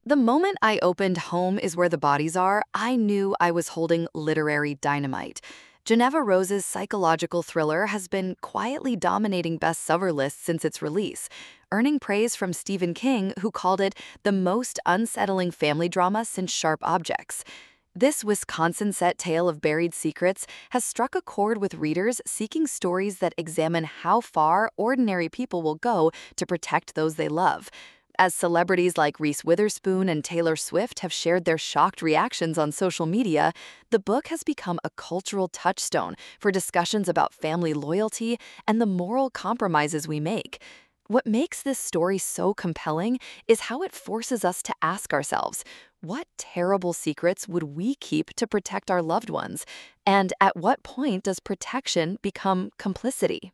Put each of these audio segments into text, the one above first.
The moment I opened Home is Where the Bodies Are, I knew I was holding literary dynamite. Geneva Rose's psychological thriller has been quietly dominating bestseller lists since its release, earning praise from Stephen King, who called it the most unsettling family drama since Sharp Objects. This Wisconsin set tale of buried secrets has struck a chord with readers seeking stories that examine how far ordinary people will go to protect those they love. As celebrities like Reese Witherspoon and Taylor Swift have shared their shocked reactions on social media, the book has become a cultural touchstone for discussions about family loyalty and the moral compromises we make. What makes this story so compelling is how it forces us to ask ourselves, what terrible secrets would we keep to protect our loved ones? And at what point does protection become complicity?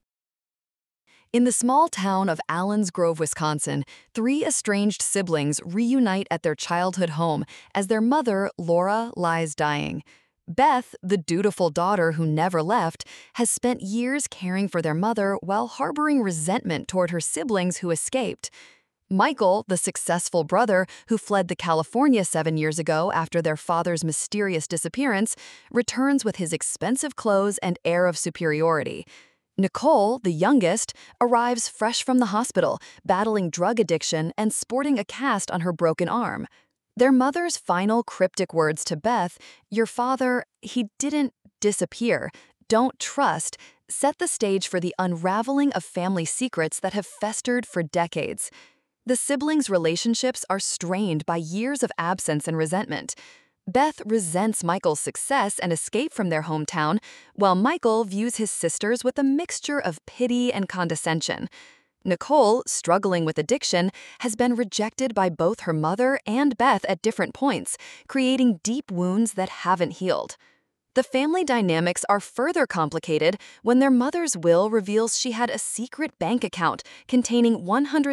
In the small town of Allens Grove, Wisconsin, three estranged siblings reunite at their childhood home as their mother, Laura, lies dying. Beth, the dutiful daughter who never left, has spent years caring for their mother while harboring resentment toward her siblings who escaped. Michael, the successful brother who fled to California 7 years ago after their father's mysterious disappearance, returns with his expensive clothes and air of superiority. Nicole, the youngest, arrives fresh from the hospital, battling drug addiction and sporting a cast on her broken arm. Their mother's final cryptic words to Beth, "Your father, he didn't disappear. Don't trust," set the stage for the unraveling of family secrets that have festered for decades. The siblings' relationships are strained by years of absence and resentment. Beth resents Michael's success and escape from their hometown, while Michael views his sisters with a mixture of pity and condescension. Nicole, struggling with addiction, has been rejected by both her mother and Beth at different points, creating deep wounds that haven't healed. The family dynamics are further complicated when their mother's will reveals she had a secret bank account containing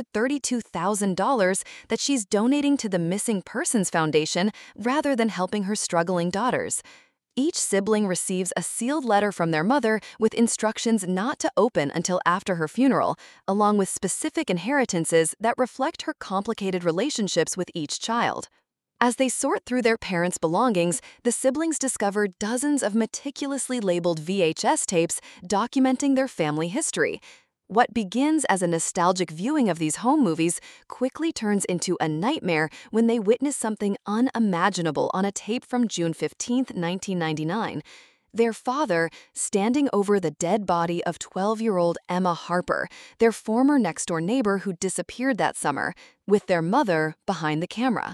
$132,000 that she's donating to the Missing Persons Foundation rather than helping her struggling daughters. Each sibling receives a sealed letter from their mother with instructions not to open until after her funeral, along with specific inheritances that reflect her complicated relationships with each child. As they sort through their parents' belongings, the siblings discover dozens of meticulously labeled VHS tapes documenting their family history. What begins as a nostalgic viewing of these home movies quickly turns into a nightmare when they witness something unimaginable on a tape from June 15, 1999. Their father standing over the dead body of 12-year-old Emma Harper, their former next-door neighbor who disappeared that summer, with their mother behind the camera.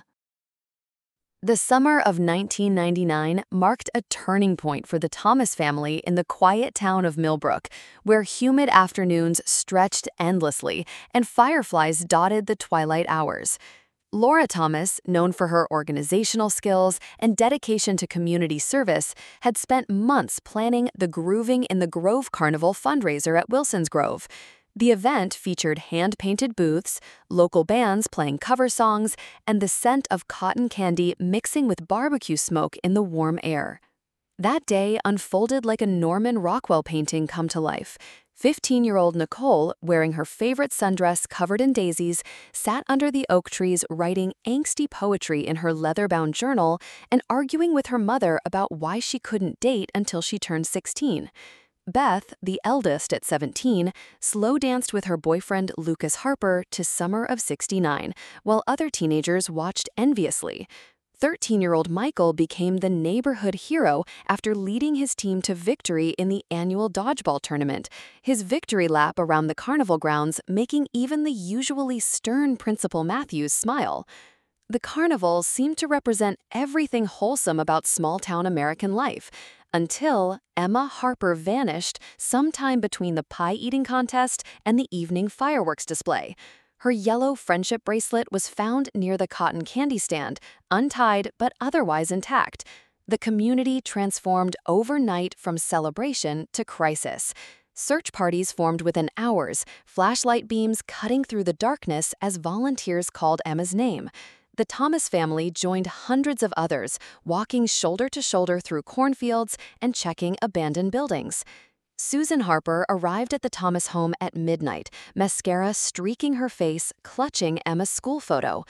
The summer of 1999 marked a turning point for the Thomas family in the quiet town of Millbrook, where humid afternoons stretched endlessly and fireflies dotted the twilight hours. Laura Thomas, known for her organizational skills and dedication to community service, had spent months planning the Grooving in the Grove Carnival fundraiser at Wilson's Grove. The event featured hand-painted booths, local bands playing cover songs, and the scent of cotton candy mixing with barbecue smoke in the warm air. That day unfolded like a Norman Rockwell painting come to life. 15-year-old Nicole, wearing her favorite sundress covered in daisies, sat under the oak trees writing angsty poetry in her leather-bound journal and arguing with her mother about why she couldn't date until she turned 16. Beth, the eldest at 17, slow danced with her boyfriend Lucas Harper to Summer of '69, while other teenagers watched enviously. 13-year-old Michael became the neighborhood hero after leading his team to victory in the annual dodgeball tournament, his victory lap around the carnival grounds making even the usually stern Principal Matthews smile. The carnival seemed to represent everything wholesome about small-town American life, until Emma Harper vanished sometime between the pie-eating contest and the evening fireworks display. Her yellow friendship bracelet was found near the cotton candy stand, untied but otherwise intact. The community transformed overnight from celebration to crisis. Search parties formed within hours, flashlight beams cutting through the darkness as volunteers called Emma's name. The Thomas family joined hundreds of others, walking shoulder to shoulder through cornfields and checking abandoned buildings. Susan Harper arrived at the Thomas home at midnight, mascara streaking her face, clutching Emma's school photo.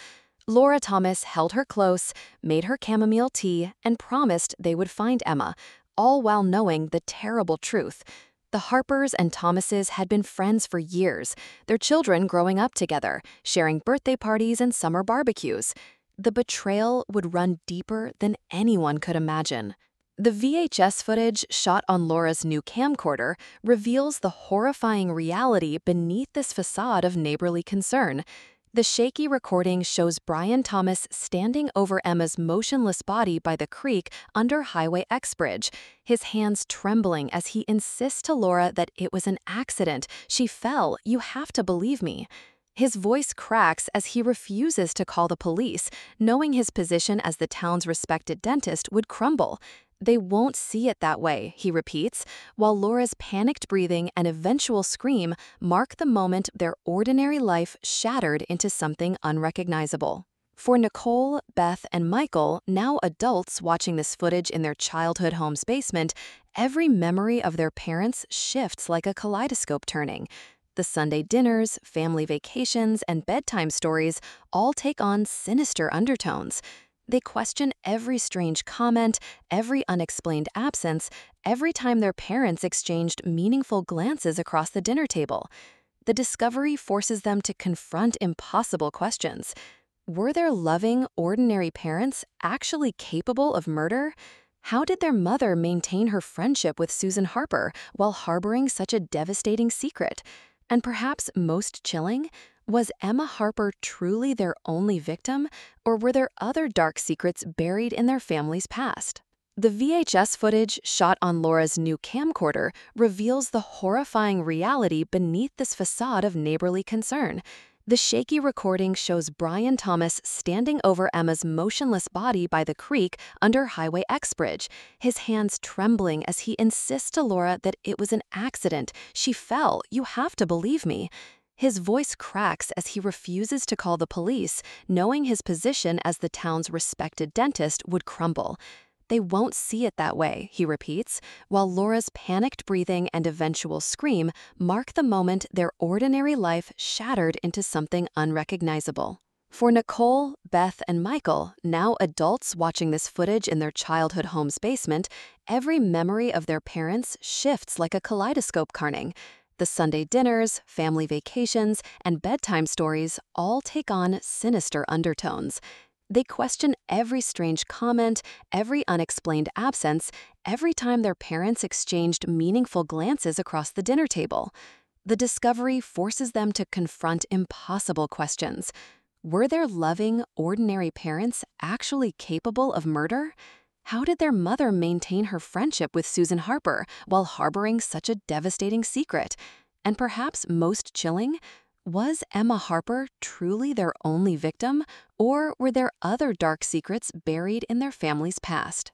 Laura Thomas held her close, made her chamomile tea, and promised they would find Emma, all while knowing the terrible truth. The Harpers and Thomases had been friends for years, their children growing up together, sharing birthday parties and summer barbecues. The betrayal would run deeper than anyone could imagine. The VHS footage shot on Laura's new camcorder reveals the horrifying reality beneath this facade of neighborly concern. The shaky recording shows Brian Thomas standing over Emma's motionless body by the creek under Highway X Bridge, his hands trembling as he insists to Laura that it was an accident. She fell, you have to believe me. His voice cracks as he refuses to call the police, knowing his position as the town's respected dentist would crumble. They won't see it that way, he repeats, while Laura's panicked breathing and eventual scream mark the moment their ordinary life shattered into something unrecognizable. For Nicole, Beth, and Michael, now adults watching this footage in their childhood home's basement, every memory of their parents shifts like a kaleidoscope turning. The Sunday dinners, family vacations, and bedtime stories all take on sinister undertones. They question every strange comment, every unexplained absence, every time their parents exchanged meaningful glances across the dinner table. The discovery forces them to confront impossible questions. Were their loving, ordinary parents actually capable of murder? How did their mother maintain her friendship with Susan Harper while harboring such a devastating secret? And perhaps most chilling, was Emma Harper truly their only victim, or were there other dark secrets buried in their family's past? The VHS footage shot on Laura's new camcorder reveals the horrifying reality beneath this facade of neighborly concern. The shaky recording shows Brian Thomas standing over Emma's motionless body by the creek under Highway X Bridge, his hands trembling as he insists to Laura that it was an accident. She fell, you have to believe me. His voice cracks as he refuses to call the police, knowing his position as the town's respected dentist would crumble. They won't see it that way, he repeats, while Laura's panicked breathing and eventual scream mark the moment their ordinary life shattered into something unrecognizable. For Nicole, Beth, and Michael, now adults watching this footage in their childhood home's basement, every memory of their parents shifts like a kaleidoscope turning. The Sunday dinners, family vacations, and bedtime stories all take on sinister undertones. They question every strange comment, every unexplained absence, every time their parents exchanged meaningful glances across the dinner table. The discovery forces them to confront impossible questions. Were their loving, ordinary parents actually capable of murder? How did their mother maintain her friendship with Susan Harper while harboring such a devastating secret? And perhaps most chilling, was Emma Harper truly their only victim, or were there other dark secrets buried in their family's past?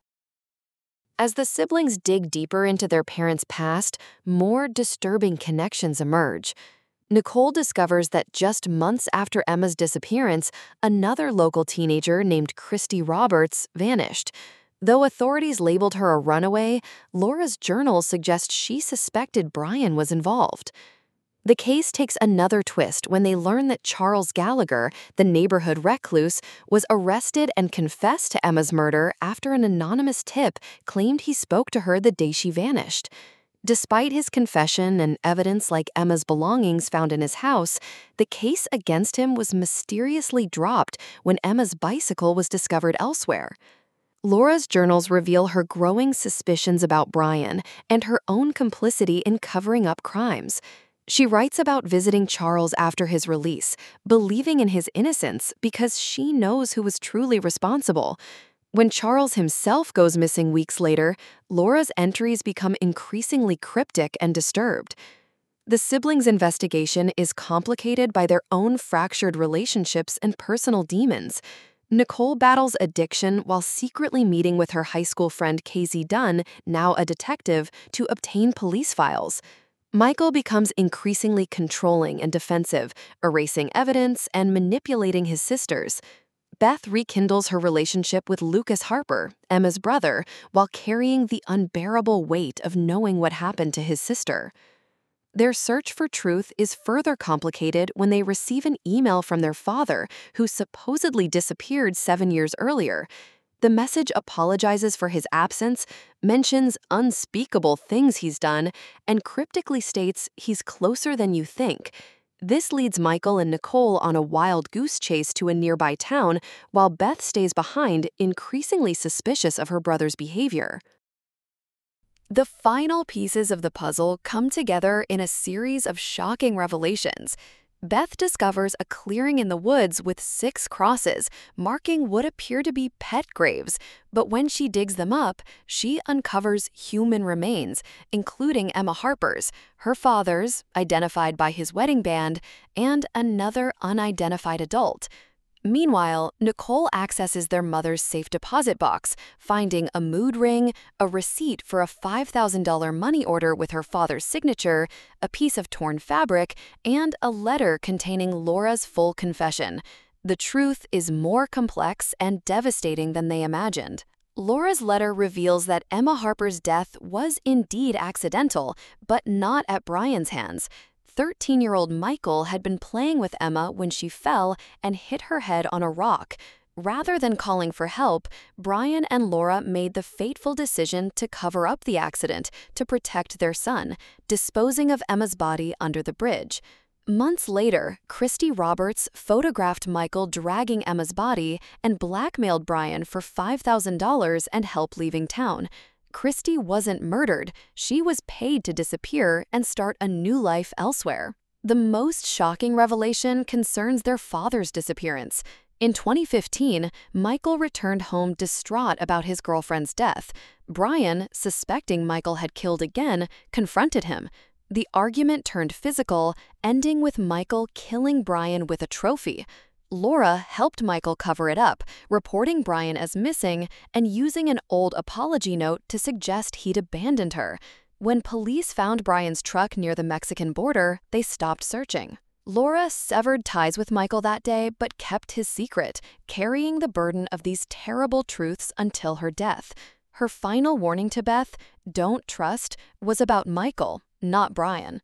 As the siblings dig deeper into their parents' past, more disturbing connections emerge. Nicole discovers that just months after Emma's disappearance, another local teenager named Christy Roberts vanished. Though authorities labeled her a runaway, Laura's journals suggest she suspected Brian was involved. The case takes another twist when they learn that Charles Gallagher, the neighborhood recluse, was arrested and confessed to Emma's murder after an anonymous tip claimed he spoke to her the day she vanished. Despite his confession and evidence like Emma's belongings found in his house, the case against him was mysteriously dropped when Emma's bicycle was discovered elsewhere. Laura's journals reveal her growing suspicions about Brian and her own complicity in covering up crimes. She writes about visiting Charles after his release, believing in his innocence because she knows who was truly responsible. When Charles himself goes missing weeks later, Laura's entries become increasingly cryptic and disturbed. The siblings' investigation is complicated by their own fractured relationships and personal demons. Nicole battles addiction while secretly meeting with her high school friend Casey Dunn, now a detective, to obtain police files. Michael becomes increasingly controlling and defensive, erasing evidence and manipulating his sisters. Beth rekindles her relationship with Lucas Harper, Emma's brother, while carrying the unbearable weight of knowing what happened to his sister. Their search for truth is further complicated when they receive an email from their father, who supposedly disappeared 7 years earlier. The message apologizes for his absence, mentions unspeakable things he's done, and cryptically states he's closer than you think. This leads Michael and Nicole on a wild goose chase to a nearby town, while Beth stays behind, increasingly suspicious of her brother's behavior. The final pieces of the puzzle come together in a series of shocking revelations. Beth discovers a clearing in the woods with 6 crosses, marking what appear to be pet graves. But when she digs them up, she uncovers human remains, including Emma Harper's, her father's, identified by his wedding band, and another unidentified adult. Meanwhile, Nicole accesses their mother's safe deposit box, finding a mood ring, a receipt for a $5,000 money order with her father's signature, a piece of torn fabric, and a letter containing Laura's full confession. The truth is more complex and devastating than they imagined. Laura's letter reveals that Emma Harper's death was indeed accidental, but not at Brian's hands. 13-year-old Michael had been playing with Emma when she fell and hit her head on a rock. Rather than calling for help, Brian and Laura made the fateful decision to cover up the accident to protect their son, disposing of Emma's body under the bridge. Months later, Christy Roberts photographed Michael dragging Emma's body and blackmailed Brian for $5,000 and help leaving town. Christy wasn't murdered, she was paid to disappear and start a new life elsewhere. The most shocking revelation concerns their father's disappearance. In 2015, Michael returned home distraught about his girlfriend's death. Brian, suspecting Michael had killed again, confronted him. The argument turned physical, ending with Michael killing Brian with a trophy. Laura helped Michael cover it up, reporting Brian as missing and using an old apology note to suggest he'd abandoned her. When police found Brian's truck near the Mexican border, they stopped searching. Laura severed ties with Michael that day but kept his secret, carrying the burden of these terrible truths until her death. Her final warning to Beth, "Don't trust," was about Michael, not Brian.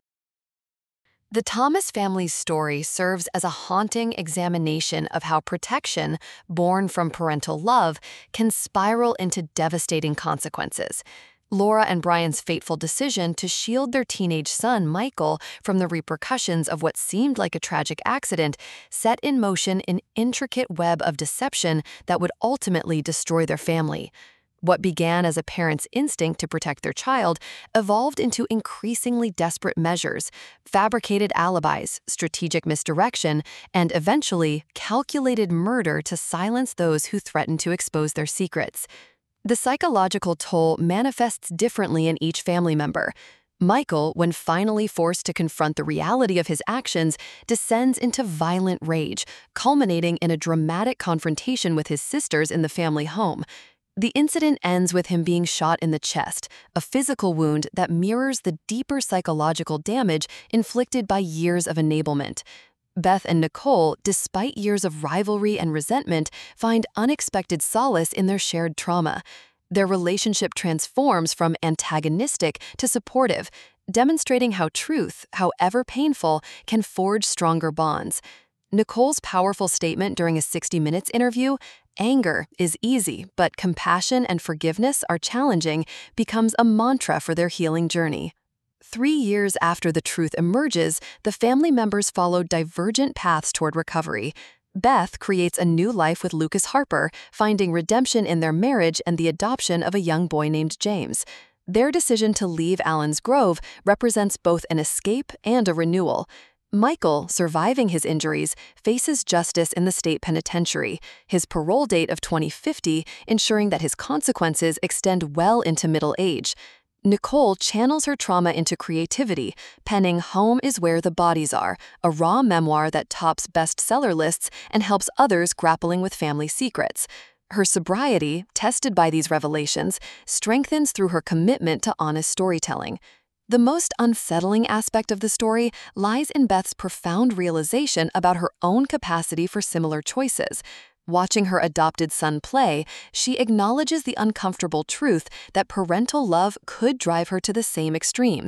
The Thomas family's story serves as a haunting examination of how protection, born from parental love, can spiral into devastating consequences. Laura and Brian's fateful decision to shield their teenage son, Michael, from the repercussions of what seemed like a tragic accident set in motion an intricate web of deception that would ultimately destroy their family. What began as a parent's instinct to protect their child evolved into increasingly desperate measures, fabricated alibis, strategic misdirection, and eventually calculated murder to silence those who threatened to expose their secrets. The psychological toll manifests differently in each family member. Michael, when finally forced to confront the reality of his actions, descends into violent rage, culminating in a dramatic confrontation with his sisters in the family home. The incident ends with him being shot in the chest, a physical wound that mirrors the deeper psychological damage inflicted by years of enablement. Beth and Nicole, despite years of rivalry and resentment, find unexpected solace in their shared trauma. Their relationship transforms from antagonistic to supportive, demonstrating how truth, however painful, can forge stronger bonds. Nicole's powerful statement during a 60 Minutes interview, "Anger is easy, but compassion and forgiveness are challenging," becomes a mantra for their healing journey. 3 years after the truth emerges, the family members follow divergent paths toward recovery. Beth creates a new life with Lucas Harper, finding redemption in their marriage and the adoption of a young boy named James. Their decision to leave Allen's Grove represents both an escape and a renewal. Michael, surviving his injuries, faces justice in the state penitentiary, his parole date of 2050 ensuring that his consequences extend well into middle age. Nicole channels her trauma into creativity, penning Home is Where the Bodies Are, a raw memoir that tops bestseller lists and helps others grappling with family secrets. Her sobriety, tested by these revelations, strengthens through her commitment to honest storytelling. The most unsettling aspect of the story lies in Beth's profound realization about her own capacity for similar choices. Watching her adopted son play, she acknowledges the uncomfortable truth that parental love could drive her to the same extremes.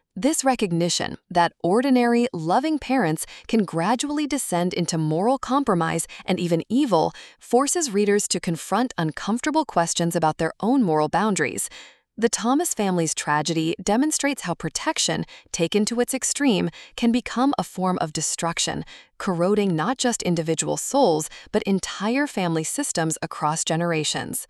This recognition that ordinary, loving parents can gradually descend into moral compromise and even evil forces readers to confront uncomfortable questions about their own moral boundaries. The Thomas family's tragedy demonstrates how protection, taken to its extreme, can become a form of destruction, corroding not just individual souls, but entire family systems across generations.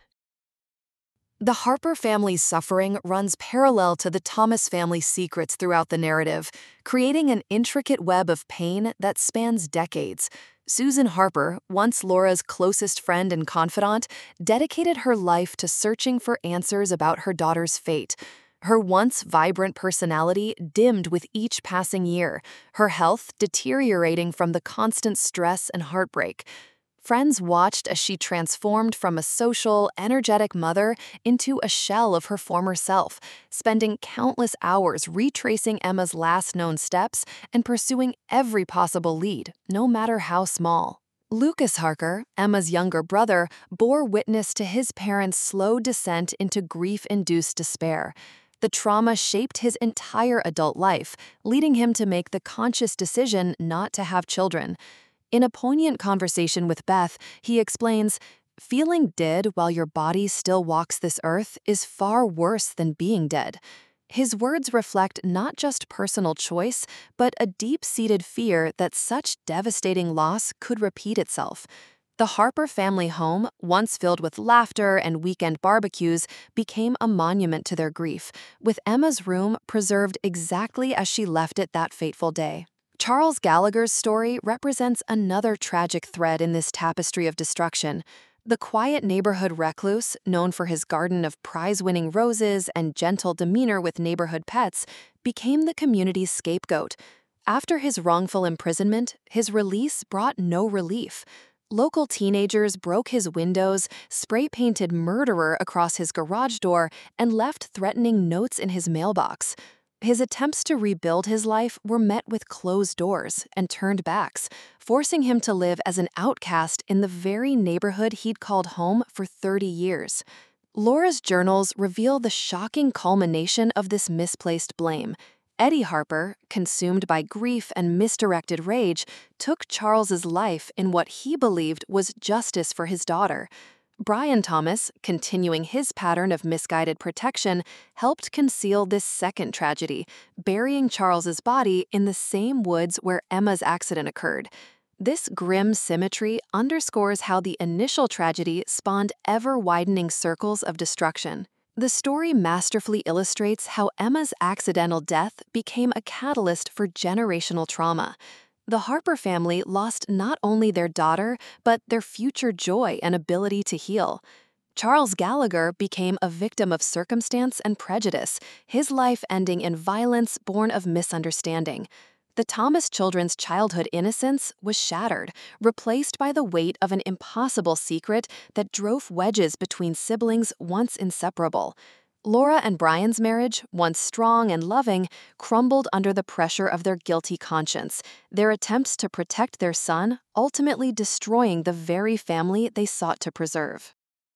The Harper family's suffering runs parallel to the Thomas family's secrets throughout the narrative, creating an intricate web of pain that spans decades. Susan Harper, once Laura's closest friend and confidant, dedicated her life to searching for answers about her daughter's fate. Her once vibrant personality dimmed with each passing year, her health deteriorating from the constant stress and heartbreak. Friends watched as she transformed from a social, energetic mother into a shell of her former self, spending countless hours retracing Emma's last known steps and pursuing every possible lead, no matter how small. Lucas Harker, Emma's younger brother, bore witness to his parents' slow descent into grief-induced despair. The trauma shaped his entire adult life, leading him to make the conscious decision not to have children. In a poignant conversation with Beth, he explains, "Feeling dead while your body still walks this earth is far worse than being dead." His words reflect not just personal choice, but a deep-seated fear that such devastating loss could repeat itself. The Harper family home, once filled with laughter and weekend barbecues, became a monument to their grief, with Emma's room preserved exactly as she left it that fateful day. Charles Gallagher's story represents another tragic thread in this tapestry of destruction. The quiet neighborhood recluse, known for his garden of prize-winning roses and gentle demeanor with neighborhood pets, became the community's scapegoat. After his wrongful imprisonment, his release brought no relief. Local teenagers broke his windows, spray-painted "murderer" across his garage door, and left threatening notes in his mailbox. His attempts to rebuild his life were met with closed doors and turned backs, forcing him to live as an outcast in the very neighborhood he'd called home for 30 years. Laura's journals reveal the shocking culmination of this misplaced blame. Eddie Harper, consumed by grief and misdirected rage, took Charles's life in what he believed was justice for his daughter. Brian Thomas, continuing his pattern of misguided protection, helped conceal this second tragedy, burying Charles's body in the same woods where Emma's accident occurred. This grim symmetry underscores how the initial tragedy spawned ever-widening circles of destruction. The story masterfully illustrates how Emma's accidental death became a catalyst for generational trauma. The Harper family lost not only their daughter, but their future joy and ability to heal. Charles Gallagher became a victim of circumstance and prejudice, his life ending in violence born of misunderstanding. The Thomas children's childhood innocence was shattered, replaced by the weight of an impossible secret that drove wedges between siblings once inseparable. Laura and Brian's marriage, once strong and loving, crumbled under the pressure of their guilty conscience, their attempts to protect their son ultimately destroying the very family they sought to preserve.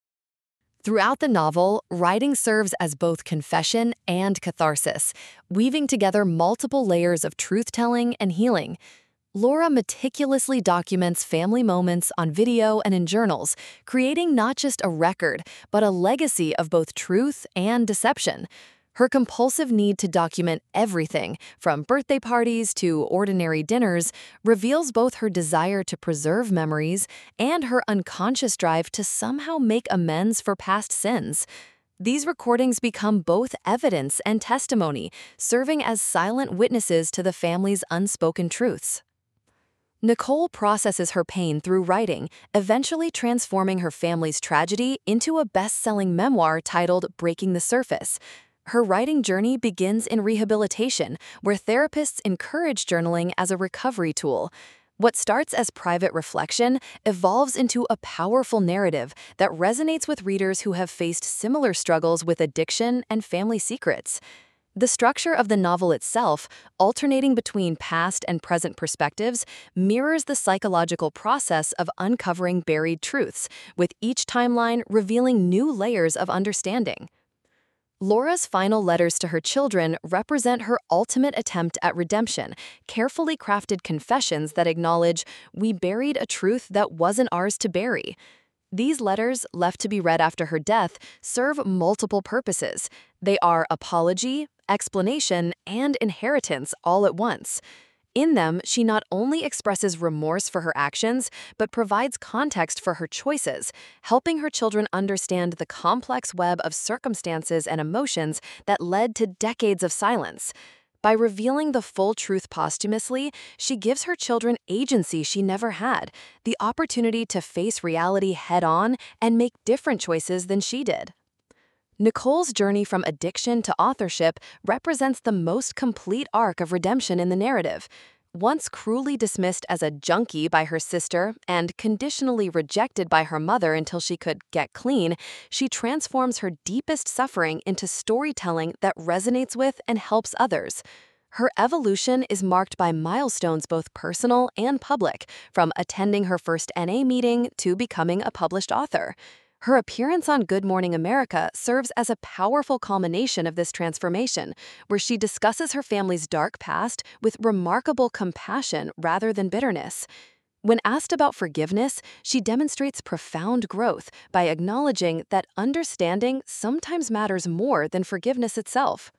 Throughout the novel, writing serves as both confession and catharsis, weaving together multiple layers of truth-telling and healing. Laura meticulously documents family moments on video and in journals, creating not just a record, but a legacy of both truth and deception. Her compulsive need to document everything, from birthday parties to ordinary dinners, reveals both her desire to preserve memories and her unconscious drive to somehow make amends for past sins. These recordings become both evidence and testimony, serving as silent witnesses to the family's unspoken truths. Nicole processes her pain through writing, eventually transforming her family's tragedy into a best-selling memoir titled Breaking the Surface. Her writing journey begins in rehabilitation, where therapists encourage journaling as a recovery tool. What starts as private reflection evolves into a powerful narrative that resonates with readers who have faced similar struggles with addiction and family secrets. The structure of the novel itself, alternating between past and present perspectives, mirrors the psychological process of uncovering buried truths, with each timeline revealing new layers of understanding. Laura's final letters to her children represent her ultimate attempt at redemption, carefully crafted confessions that acknowledge, "We buried a truth that wasn't ours to bury." These letters, left to be read after her death, serve multiple purposes. They are apology, explanation, and inheritance all at once. In them, she not only expresses remorse for her actions, but provides context for her choices, helping her children understand the complex web of circumstances and emotions that led to decades of silence. By revealing the full truth posthumously, she gives her children agency she never had, the opportunity to face reality head-on and make different choices than she did. Nicole's journey from addiction to authorship represents the most complete arc of redemption in the narrative. Once cruelly dismissed as a junkie by her sister and conditionally rejected by her mother until she could get clean, she transforms her deepest suffering into storytelling that resonates with and helps others. Her evolution is marked by milestones both personal and public, from attending her first NA meeting to becoming a published author. Her appearance on Good Morning America serves as a powerful culmination of this transformation, where she discusses her family's dark past with remarkable compassion rather than bitterness. When asked about forgiveness, she demonstrates profound growth by acknowledging that understanding sometimes matters more than forgiveness itself.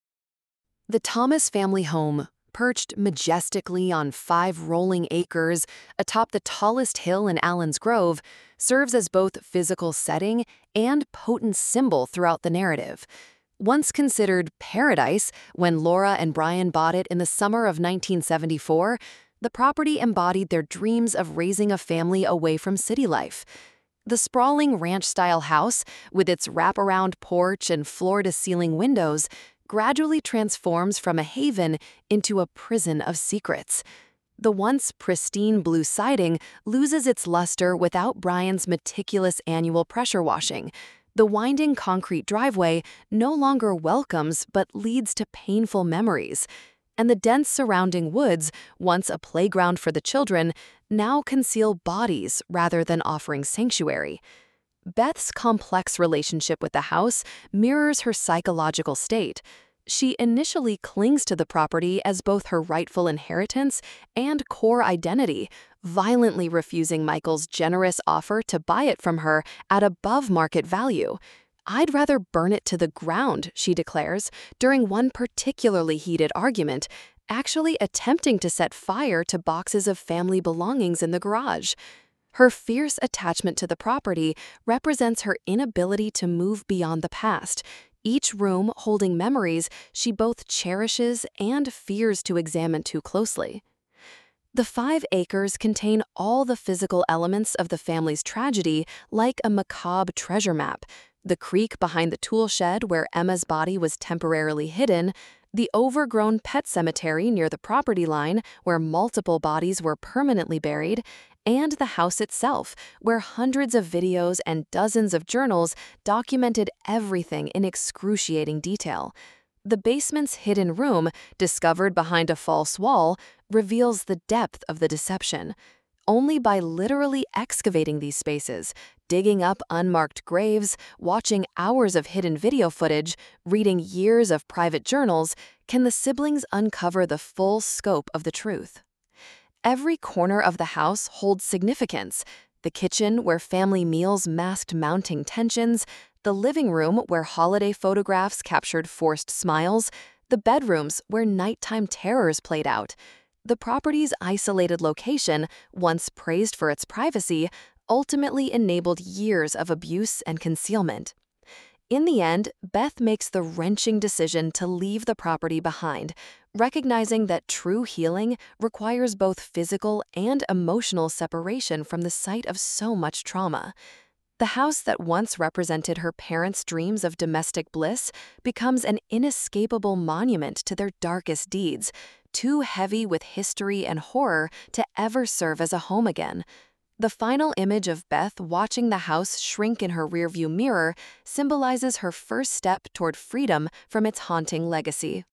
The Thomas family home, perched majestically on 5 rolling acres atop the tallest hill in Allen's Grove, serves as both physical setting and potent symbol throughout the narrative. Once considered paradise when Laura and Brian bought it in the summer of 1974, the property embodied their dreams of raising a family away from city life. The sprawling ranch-style house, with its wraparound porch and floor-to-ceiling windows, gradually transforms from a haven into a prison of secrets. The once pristine blue siding loses its luster without Brian's meticulous annual pressure washing. The winding concrete driveway no longer welcomes but leads to painful memories. And the dense surrounding woods, once a playground for the children, now conceal bodies rather than offering sanctuary. Beth's complex relationship with the house mirrors her psychological state. She initially clings to the property as both her rightful inheritance and core identity, violently refusing Michael's generous offer to buy it from her at above market value. "I'd rather burn it to the ground," she declares, during one particularly heated argument, actually attempting to set fire to boxes of family belongings in the garage. Her fierce attachment to the property represents her inability to move beyond the past, each room holding memories she both cherishes and fears to examine too closely. The 5 acres contain all the physical elements of the family's tragedy, like a macabre treasure map: the creek behind the tool shed where Emma's body was temporarily hidden, the overgrown pet cemetery near the property line where multiple bodies were permanently buried, and the house itself, where hundreds of videos and dozens of journals documented everything in excruciating detail. The basement's hidden room, discovered behind a false wall, reveals the depth of the deception. Only by literally excavating these spaces, digging up unmarked graves, watching hours of hidden video footage, reading years of private journals, can the siblings uncover the full scope of the truth. Every corner of the house holds significance: the kitchen, where family meals masked mounting tensions; the living room, where holiday photographs captured forced smiles; the bedrooms, where nighttime terrors played out. The property's isolated location, once praised for its privacy, ultimately enabled years of abuse and concealment. In the end, Beth makes the wrenching decision to leave the property behind, recognizing that true healing requires both physical and emotional separation from the site of so much trauma. The house that once represented her parents' dreams of domestic bliss becomes an inescapable monument to their darkest deeds, too heavy with history and horror to ever serve as a home again. The final image of Beth watching the house shrink in her rearview mirror symbolizes her first step toward freedom from its haunting legacy.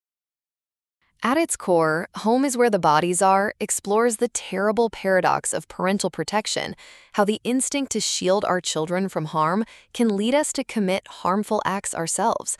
At its core, Home is Where the Bodies Are explores the terrible paradox of parental protection, how the instinct to shield our children from harm can lead us to commit harmful acts ourselves.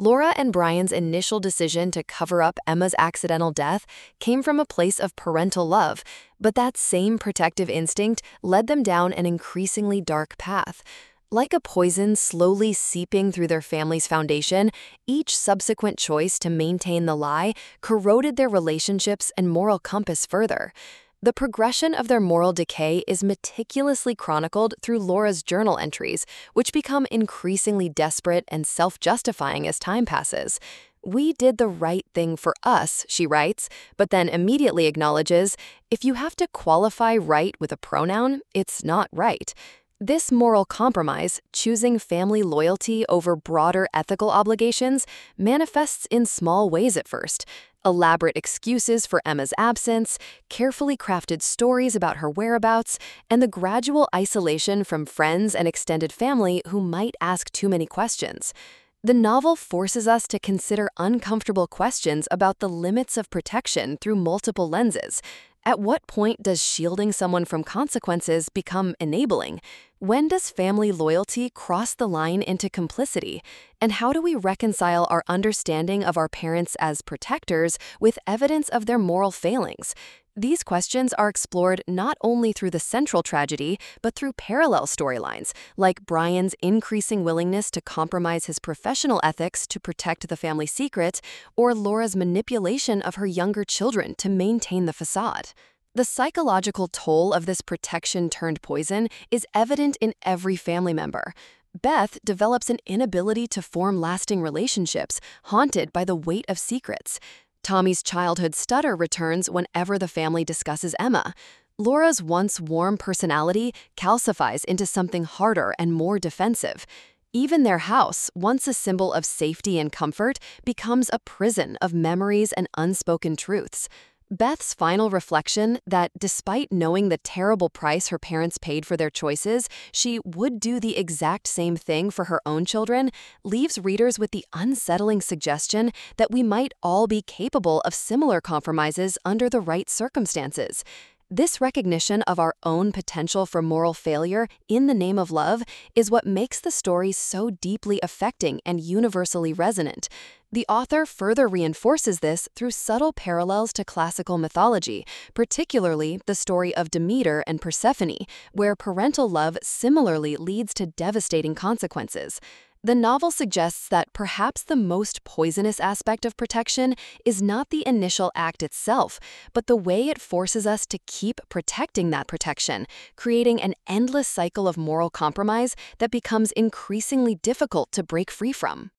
Laura and Brian's initial decision to cover up Emma's accidental death came from a place of parental love, but that same protective instinct led them down an increasingly dark path. Like a poison slowly seeping through their family's foundation, each subsequent choice to maintain the lie corroded their relationships and moral compass further. The progression of their moral decay is meticulously chronicled through Laura's journal entries, which become increasingly desperate and self-justifying as time passes. "We did the right thing for us," she writes, but then immediately acknowledges, "If you have to qualify right with a pronoun, it's not right." This moral compromise, choosing family loyalty over broader ethical obligations, manifests in small ways at first. Elaborate excuses for Emma's absence, carefully crafted stories about her whereabouts, and the gradual isolation from friends and extended family who might ask too many questions. The novel forces us to consider uncomfortable questions about the limits of protection through multiple lenses. At what point does shielding someone from consequences become enabling? When does family loyalty cross the line into complicity? And how do we reconcile our understanding of our parents as protectors with evidence of their moral failings? These questions are explored not only through the central tragedy, but through parallel storylines, like Brian's increasing willingness to compromise his professional ethics to protect the family secret, or Laura's manipulation of her younger children to maintain the facade. The psychological toll of this protection turned poison is evident in every family member. Beth develops an inability to form lasting relationships, haunted by the weight of secrets. Tommy's childhood stutter returns whenever the family discusses Emma. Laura's once warm personality calcifies into something harder and more defensive. Even their house, once a symbol of safety and comfort, becomes a prison of memories and unspoken truths. Beth's final reflection that despite knowing the terrible price her parents paid for their choices, she would do the exact same thing for her own children, leaves readers with the unsettling suggestion that we might all be capable of similar compromises under the right circumstances. This recognition of our own potential for moral failure in the name of love is what makes the story so deeply affecting and universally resonant. The author further reinforces this through subtle parallels to classical mythology, particularly the story of Demeter and Persephone, where parental love similarly leads to devastating consequences. The novel suggests that perhaps the most poisonous aspect of protection is not the initial act itself, but the way it forces us to keep protecting that protection, creating an endless cycle of moral compromise that becomes increasingly difficult to break free from.